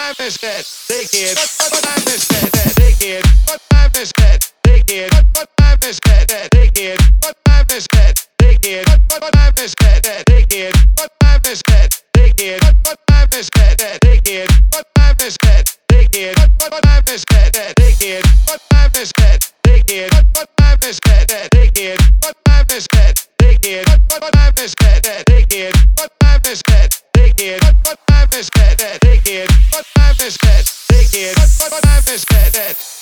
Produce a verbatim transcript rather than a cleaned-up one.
time is it? Take it. What time is it? Take it. What time is it? Take it. What time is it? Take it. What time is it? Take it. What time is it? Take it. What time is it? Take it. What time is it? Take it. What time is it? Take it. What time is it? Take it. What time is it? Take it. What time is it? Take it. What time is it? Take it. What time is it? Take it. What time is it? Take it. What time is it? Take it. What time is it? Take it. What time is it?